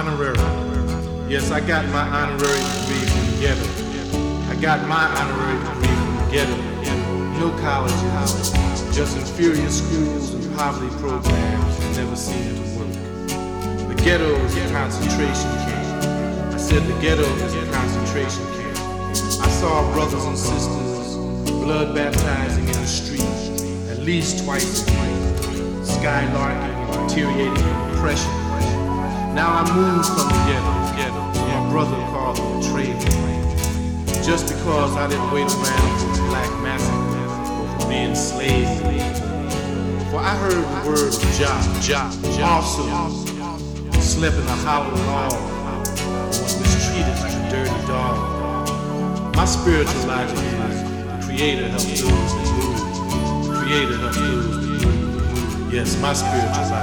honorary. Yes, I got my honorary degree from the ghetto. I got my honorary degree from the ghetto. No colleges, just inferior schools and poverty programs that never seem to work. The ghetto is a concentration camp. I said the ghetto is a concentration camp. I saw brothers and sisters blood baptizing in the street at least twice a week, skylarking and deteriorating in oppression. Now I moved from the ghetto. My brother called me a traitor. Just because I didn't wait around for the black massacre or for being slaves. For I heard the word of Jah, also slept in a hollow log and was mistreated like a dirty dog. My spiritual logic is the Creator helps those that move. The Creator helps those that move. Yes, my spiritual logic.